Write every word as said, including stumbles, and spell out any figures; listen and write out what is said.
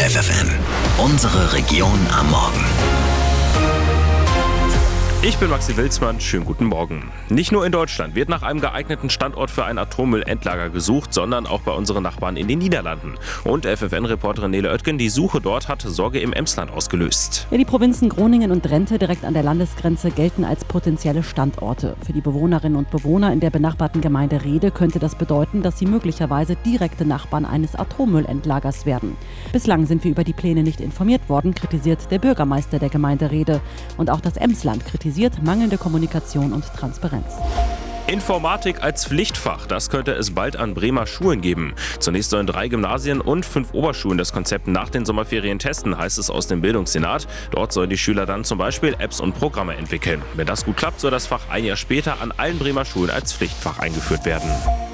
F F M. Unsere Region am Morgen. Ich bin Maxi Wilsmann, schönen guten Morgen. Nicht nur in Deutschland wird nach einem geeigneten Standort für ein Atommüllendlager gesucht, sondern auch bei unseren Nachbarn in den Niederlanden. Und F F N-Reporterin Nele Oetgen, die Suche dort hat Sorge im Emsland ausgelöst. Ja, die Provinzen Groningen und Drenthe direkt an der Landesgrenze gelten als potenzielle Standorte. Für die Bewohnerinnen und Bewohner in der benachbarten Gemeinde Rhede könnte das bedeuten, dass sie möglicherweise direkte Nachbarn eines Atommüllendlagers werden. Bislang sind wir über die Pläne nicht informiert worden, kritisiert der Bürgermeister der Gemeinde Rhede. Und auch das Emsland kritisiert mangelnde Kommunikation und Transparenz. Informatik als Pflichtfach, das könnte es bald an Bremer Schulen geben. Zunächst sollen drei Gymnasien und fünf Oberschulen das Konzept nach den Sommerferien testen, heißt es aus dem Bildungssenat. Dort sollen die Schüler dann zum Beispiel Apps und Programme entwickeln. Wenn das gut klappt, soll das Fach ein Jahr später an allen Bremer Schulen als Pflichtfach eingeführt werden.